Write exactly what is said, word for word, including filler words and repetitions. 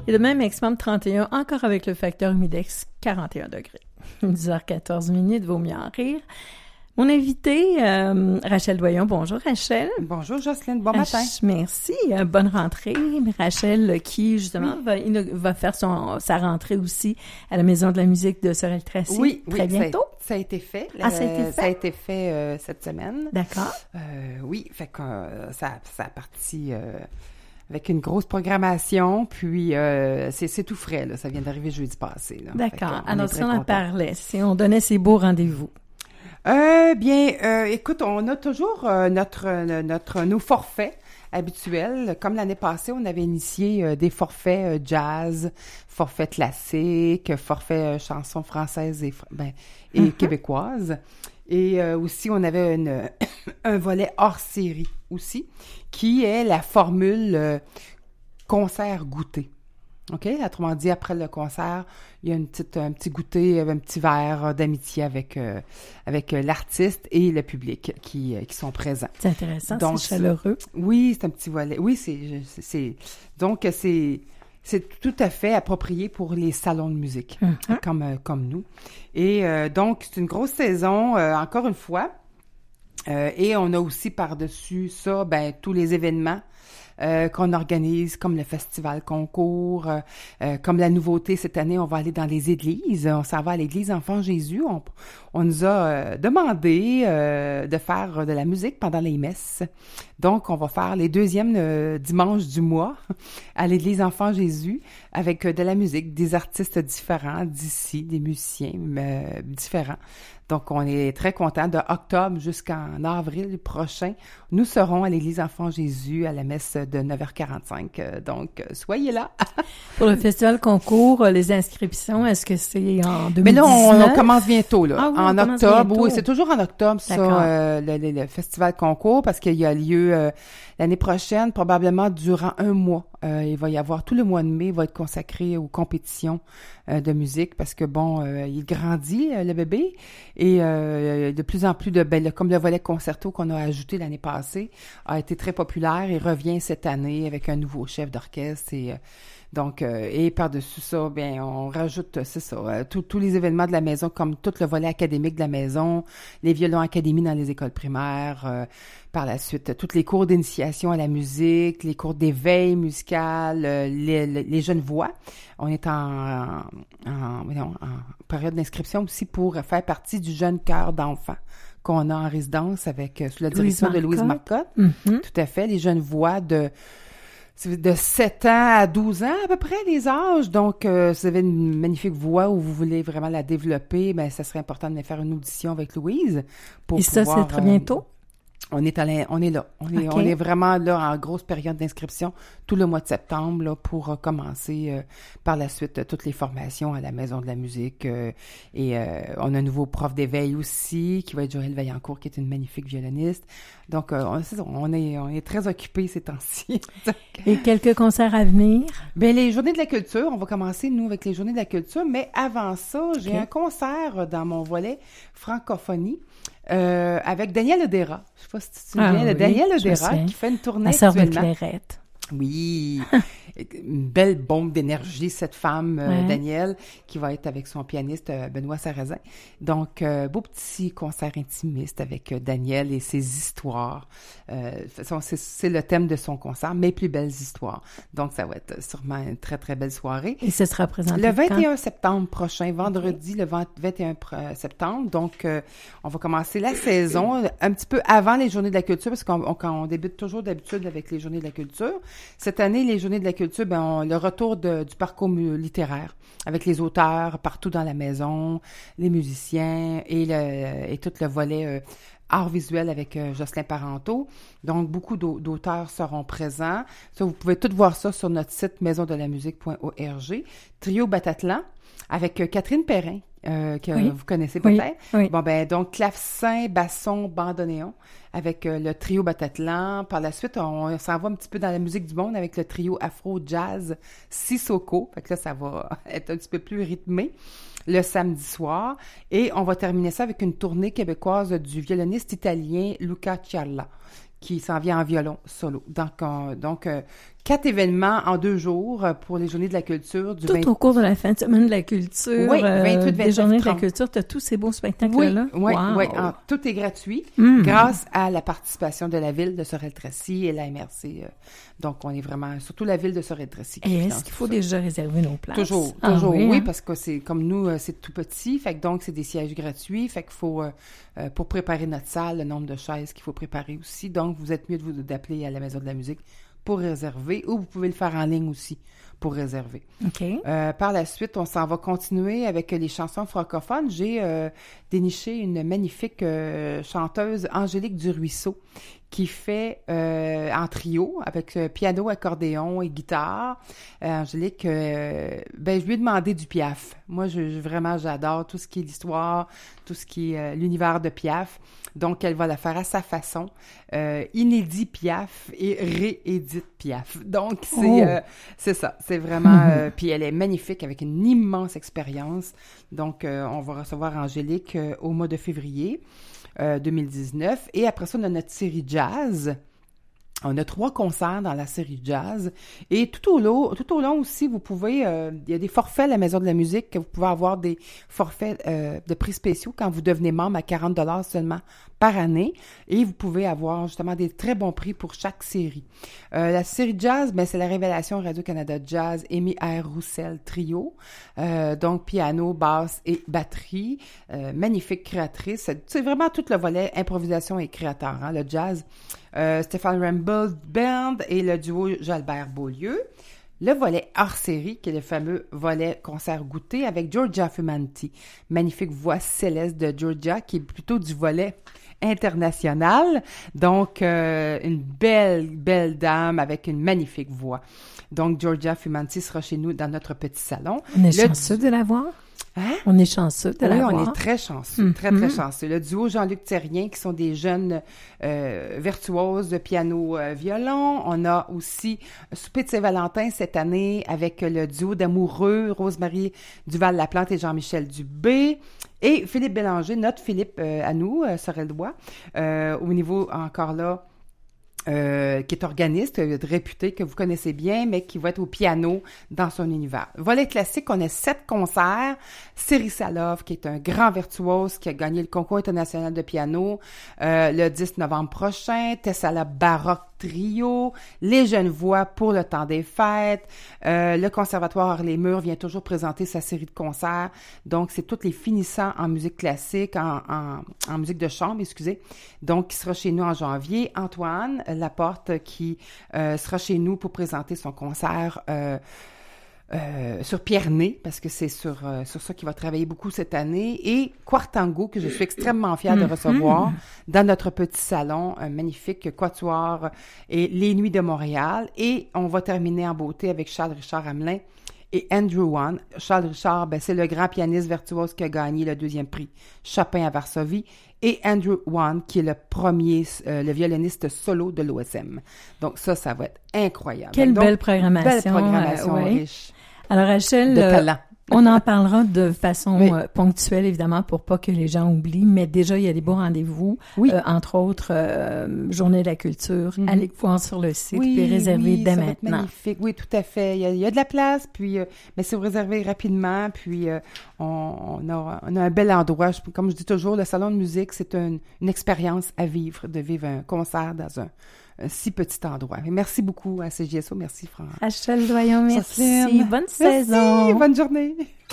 Et demain, maximum trente et un, encore avec le facteur humidex, quarante et un degrés. dix heures quatorze minutes, vaut mieux en rire. Mon invité, euh, Rachel Doyon. Bonjour, Rachel. Bonjour, Jocelyne. Bon matin. Rach- merci. Euh, bonne rentrée. Rachel, qui, justement, oui. va, il va faire son, sa rentrée aussi à la Maison de la musique de Sorel-Tracy. Oui, très oui, bientôt. Ça a, ça a été fait. Ah, ça a été fait? Ça a été fait euh, cette semaine. D'accord. Euh, oui, fait que euh, ça, ça a parti euh, avec une grosse programmation, puis euh, c'est, c'est tout frais, là. Ça vient d'arriver jeudi passé, là. D'accord. Alors, si on en parlait, si on donnait ces beaux rendez-vous. Euh, bien, euh, écoute, on a toujours euh, notre, euh, notre nos forfaits habituels. Comme l'année passée, on avait initié euh, des forfaits euh, jazz, forfaits classiques, forfaits euh, chansons françaises et, ben, et mm-hmm. québécoises. Et euh, aussi, on avait une, un volet hors série aussi, qui est la formule euh, concert goûté. OK? Autrement dit, après le concert, il y a une petite, un petit goûter, un petit verre d'amitié avec, euh, avec l'artiste et le public qui, qui sont présents. C'est intéressant, donc, c'est chaleureux. Oui, c'est un petit volet. Oui, c'est... c'est, c'est donc, c'est... C'est tout à fait approprié pour les salons de musique, mm-hmm. comme, euh, comme nous. Et euh, donc, c'est une grosse saison, euh, encore une fois. Euh, et on a aussi par-dessus ça, ben tous les événements Euh, qu'on organise, comme le festival concours, euh, euh, comme la nouveauté cette année, on va aller dans les églises, on s'en va à l'église Enfant Jésus, on, on nous a euh, demandé euh, de faire de la musique pendant les messes, donc on va faire les deuxièmes euh, dimanches du mois à l'église Enfant Jésus avec euh, de la musique, des artistes différents d'ici, des musiciens euh, différents. Donc, on est très contents. De octobre jusqu'en avril prochain, nous serons à l'Église Enfant Jésus à la messe de neuf heures quarante-cinq. Donc, soyez là. Pour le festival concours, les inscriptions, est-ce que c'est en deux mille dix-neuf? Mais là, on, on commence bientôt, là. Ah oui, en on octobre. Oui, c'est toujours en octobre, ça, euh, le, le, le festival concours, parce qu'il y a lieu euh, l'année prochaine, probablement durant un mois. Euh, il va y avoir tout le mois de mai, va être consacré aux compétitions euh, de musique parce que bon, euh, il grandit euh, le bébé et euh, de plus en plus de ben, le, comme le volet concerto qu'on a ajouté l'année passée a été très populaire et revient cette année avec un nouveau chef d'orchestre et euh, donc euh, et par-dessus ça, bien on rajoute c'est ça euh, tous les événements de la maison comme tout le volet académique de la maison, les violons académie dans les écoles primaires. Euh, Par la suite, tous les cours d'initiation à la musique, les cours d'éveil musical, euh, les, les, les jeunes voix. On est en, en, en, en période d'inscription aussi pour faire partie du jeune chœur d'enfants qu'on a en résidence avec sous la direction de Louise Marcotte. Mm-hmm. Tout à fait, les jeunes voix de de sept ans à douze ans à peu près, les âges. Donc, euh, si vous avez une magnifique voix ou vous voulez vraiment la développer, ben ça serait important de faire une audition avec Louise. Pour Et ça, pouvoir, c'est très bientôt? Euh, On est, allé, on est là. On est, okay. on est vraiment là en grosse période d'inscription tout le mois de septembre là, pour euh, commencer euh, par la suite euh, toutes les formations à la Maison de la musique. Euh, et euh, on a un nouveau prof d'éveil aussi qui va être Joël Vaillancourt, qui est une magnifique violoniste. Donc, euh, on, c'est, on, est, on est très occupés ces temps-ci. Et quelques concerts à venir? Bien, les Journées de la culture. On va commencer, nous, avec les Journées de la culture. Mais avant ça, j'ai okay. un concert dans mon volet francophonie. Euh, avec Daniel Odera. Je sais pas si tu te souviens, ah, oui, Daniel Odera qui fait une tournée actuellement. La sœur actuellement. de Clairette. Oui, une belle bombe d'énergie, cette femme, euh, ouais. Danielle, qui va être avec son pianiste euh, Benoît Sarrazin. Donc, euh, beau petit concert intimiste avec euh, Danielle et ses histoires. Euh, c'est, c'est le thème de son concert, Mes plus belles histoires. Donc, ça va être sûrement une très, très belle soirée. Et ce sera présenté le vingt et un septembre prochain, vendredi, okay. le vingt et un septembre. Donc, euh, on va commencer la saison un petit peu avant les Journées de la culture, parce qu'on on, on débute toujours d'habitude avec les Journées de la culture. Cette année, les Journées de la culture, ben, on, le retour de, du parcours littéraire avec les auteurs partout dans la maison, les musiciens et, le, et tout le volet euh, art visuel avec euh, Jocelyn Parenteau. Donc, beaucoup d'auteurs seront présents. Ça, vous pouvez tout voir ça sur notre site maison de la musique point org. Trio Batatlan avec euh, Catherine Perrin, euh, que oui. vous connaissez peut-être. Oui. Oui. Bon, ben donc, clavecin, basson, bandoneon avec euh, le trio Batatlan. Par la suite, on, on s'en va un petit peu dans la musique du monde avec le trio Afro-Jazz Sissoko. Fait que là, ça va être un petit peu plus rythmé le samedi soir. Et on va terminer ça avec une tournée québécoise du violoniste italien Luca Cialla, qui s'en vient en violon solo. Donc, euh, donc euh, quatre événements en deux jours pour les Journées de la culture. Du Tout vingt... au cours de la fin de semaine de la culture, oui, vingt-huit, vingt-neuf, des Journées trente. de la culture, tu as tous ces beaux spectacles-là? Oui, oui, wow. oui. En, tout est gratuit mm. grâce à la participation de la Ville de Sorel-Tracy et la M R C. Euh, donc, on est vraiment, surtout la Ville de Sorel-Tracy. Et est-ce qu'il faut ça. déjà réserver nos places? Toujours, ah, toujours, oui, oui hein? Parce que c'est comme nous, c'est tout petit, fait que donc c'est des sièges gratuits, fait qu'il faut, euh, euh, pour préparer notre salle, le nombre de chaises qu'il faut préparer aussi. Donc, vous êtes mieux de vous d'appeler à la Maison de la musique pour réserver, ou vous pouvez le faire en ligne aussi pour réserver. OK. Euh, par la suite, on s'en va continuer avec les chansons francophones. J'ai euh, déniché une magnifique euh, chanteuse, Angélique Duruisseau, qui fait euh, en trio avec euh, piano, accordéon et guitare. Euh, Angélique, euh, ben je lui ai demandé du Piaf. Moi, je, je vraiment, j'adore tout ce qui est l'histoire, tout ce qui est euh, l'univers de Piaf. Donc, elle va la faire à sa façon. Euh, inédit Piaf et réédite Piaf. Donc, c'est oh. euh, c'est ça. C'est vraiment... euh, puis elle est magnifique avec une immense expérience. Donc, euh, on va recevoir Angélique euh, au mois de février euh, deux mille dix-neuf. Et après ça, on a notre série jazz. On a trois concerts dans la série jazz. Et tout au long, tout au long aussi, vous pouvez... Euh, il y a des forfaits à la Maison de la musique que vous pouvez avoir des forfaits euh, de prix spéciaux quand vous devenez membre à quarante dollars seulement par année. Et vous pouvez avoir justement des très bons prix pour chaque série. Euh, la série jazz, ben, c'est la Révélation Radio-Canada Jazz, Amy R. Roussel Trio. Euh, donc, piano, basse et batterie. Euh, magnifique créatrice. C'est vraiment tout le volet improvisation et créateur, hein, le jazz. Euh, Stéphane Ramble Band et le duo Jalbert Beaulieu. Le volet hors-série, qui est le fameux volet concert goûté avec Georgia Fumanti. Magnifique voix céleste de Georgia, qui est plutôt du volet international. Donc, euh, une belle, belle dame avec une magnifique voix. Donc, Georgia Fumanti sera chez nous dans notre petit salon. On est le chanceux de la voir. Hein? On est chanceux de oui, la on voir. est très chanceux, mm-hmm. très, très chanceux. Le duo Jean-Luc Thérien, qui sont des jeunes euh, virtuoses de piano-violon. Euh, on a aussi un souper de Saint-Valentin cette année avec le duo d'amoureux Rose-Marie Duval-Laplante et Jean-Michel Dubé. Et Philippe Bélanger, notre Philippe euh, à nous, euh, Sorel-Dois, euh, au niveau encore là, Euh, qui est organiste, euh, réputé, que vous connaissez bien, mais qui va être au piano dans son univers. Volet classique, on a sept concerts. Cyril Salov, qui est un grand virtuose, qui a gagné le concours international de piano euh, le dix novembre prochain. Tessala Baroque Trio, les jeunes voix pour le temps des fêtes. Euh, le Conservatoire Hors-les-Murs vient toujours présenter sa série de concerts. Donc, c'est tous les finissants en musique classique, en, en, en musique de chambre, excusez. Donc, qui sera chez nous en janvier. Antoine Laporte, qui euh, sera chez nous pour présenter son concert euh, Euh, sur Pierre-Né, parce que c'est sur, euh, sur ça qu'il va travailler beaucoup cette année, et Quartango, que je suis extrêmement fière de recevoir dans notre petit salon, un magnifique quatuor, et Les Nuits de Montréal, et on va terminer en beauté avec Charles-Richard Hamelin et Andrew Wan. Charles Richard, ben, c'est le grand pianiste virtuose qui a gagné le deuxième prix Chopin à Varsovie, et Andrew Wan, qui est le premier, euh, le violoniste solo de l'O S M. Donc ça, ça va être incroyable. Quelle Donc, belle programmation. Belle programmation euh, ouais. riche. Alors, Rachel, de talent. On en parlera de façon oui. euh, ponctuelle, évidemment, pour pas que les gens oublient, mais déjà, il y a des beaux rendez-vous, oui. euh, entre autres, euh, Journée de la culture. Mm-hmm. Allez voir sur le site, oui, puis réserver oui, dès ça maintenant. Va être magnifique. Oui, tout à fait. Il y a, il y a de la place, puis, euh, mais si vous réservez rapidement, puis euh, on, on, a, on a un bel endroit. Je, comme je dis toujours, le salon de musique, c'est une, une expérience à vivre, de vivre un concert dans un un si petit endroit. Mais merci beaucoup à C J S O. Merci, Franck. Rachel Doyon, merci. Bonne saison. Merci, bonne journée.